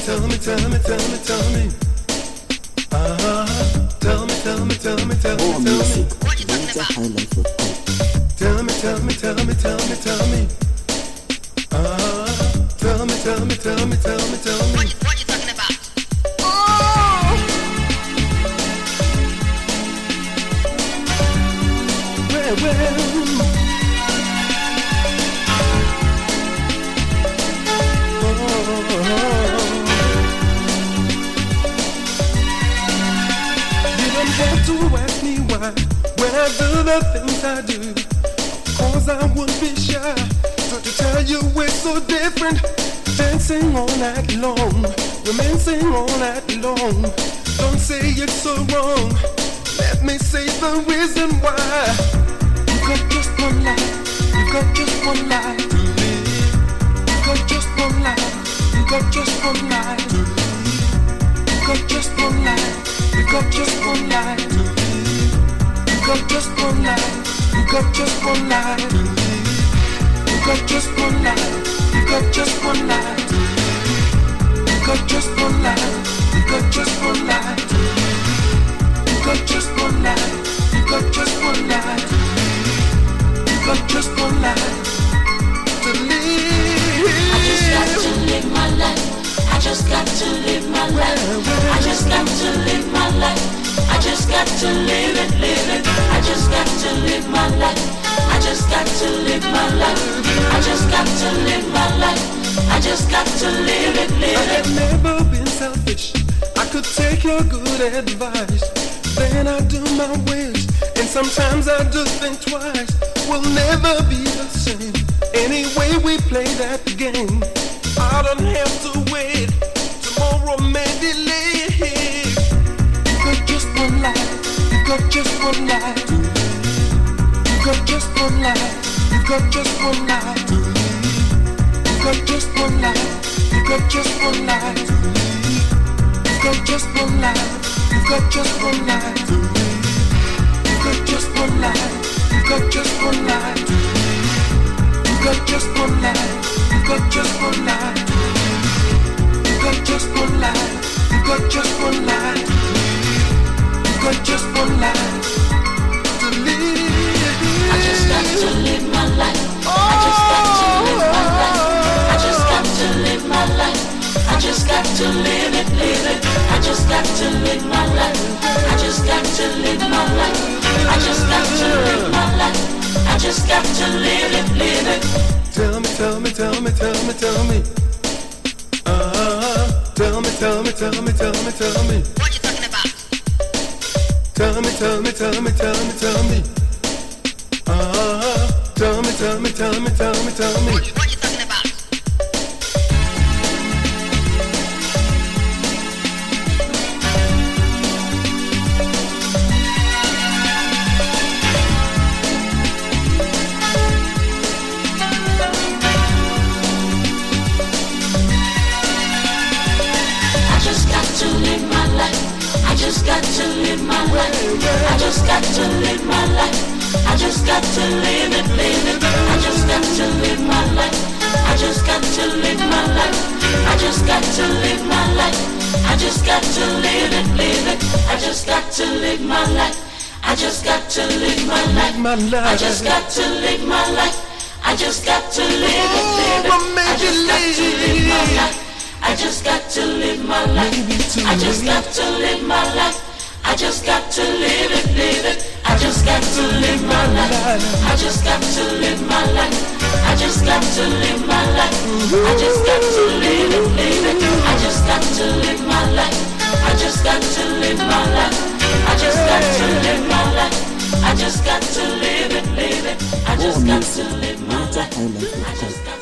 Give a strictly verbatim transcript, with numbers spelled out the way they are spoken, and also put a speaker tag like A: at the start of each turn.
A: tell me, tell me, tell me, tell me. Uh-huh. Tell me, tell me, tell me, tell me, tell me.
B: What you talking about?
A: Tell me, tell me, tell me, tell me, tell me. Uh-huh. Tell me, tell me, tell me, tell me, tell me.
B: What you, what you talking about?
A: Oh! Well, well. Have to ask me why when I do the things I do, cause I would be shy so to tell you we're so different. Dancing all night long, romancing all night long. Don't say it's so wrong, let me say the reason why. You got just one life, you got just one life to live. You got just one life, you got just one life to live. You got just one life. You got just one life to live. You got just one life. You got just one life to live. You got just one life. You got just one life to live. You got just one life. You got just one life to live. You got just one life. You got just one life to live. You got just one life to live.
C: I just got to live my life. I just got to live my life. I just got to live my life. I just got to live it, live it. I just got to live my life. I just got to live my life. I just got to live my life. I just got to live it, live it.
A: I have never been selfish. I could take your good advice. Then I do my wish. And sometimes I do think twice. We'll never be the same. Anyway we play that game. I don't have to wait. Tomorrow may delay. You got just one life. You got just one life to live. You got just one life. You got just one life to live. You got just one life. You got just one life to live. You got just one life. You got just one life to live. You got just one life. You got just one life to live. You got just one life. You got just one life to live. You got just one life. You got just one life to live. You got just one life to live.
C: I just got to live my life. I just got to live my life. I just got to live my life. I just got to live it, live it. I just got to live my life. I just got to live my life. I just got to live my life. I just got to live it, live it.
A: Tell me, tell me, tell me, tell me, tell me. Uh-huh. Tell me, tell me, tell me, tell me, tell me.
B: What you talking about?
A: Tell me, tell me, tell me, tell me, tell me. Uh-huh. Tell me, tell me, tell me, tell me, tell me.
B: What you, what you talking about?
C: I just got to live my life. I just got to live my life. I just got to live my life. I just got to live it, live it. I just got to live my life. I just got to live my life. I just got to live my life. I just got to live it, live it. I just got to live my life. I just got to live my life. I just got to live my life. I just got to live it, live it. I just got to live my life. I just got to live my life. I just got to live my life. I just got to live it, live it. I just got to live my life. I just got to live my life. I just got to live my life. I just got to live it, live it. I just got to live my life. I just got to live my life. I just got to live my life. I just got to live it, live it. I just got to live my life. I just got